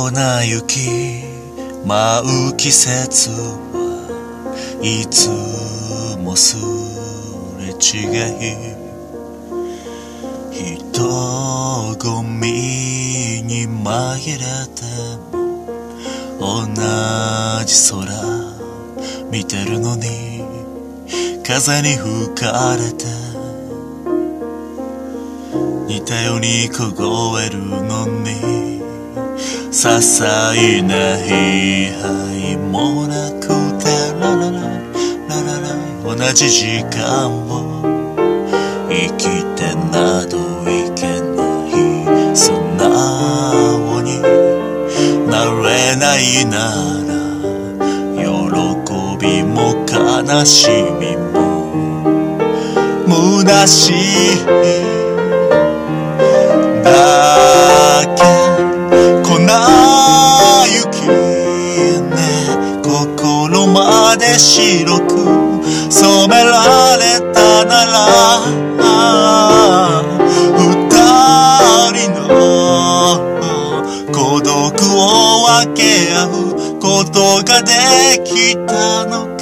粉雪舞う季節はいつもすれ違い、人混みに紛れても同じ空見てるのに、風に吹かれて似たように凍えるのに、些細な悲哀もなくてララララララ、同じ時間を生きてなどいけない、素直になれないなら喜びも悲しみも虚しいだけ。粉雪ね、心まで白く染められたなら、二人の孤独を分け合うことができたのか。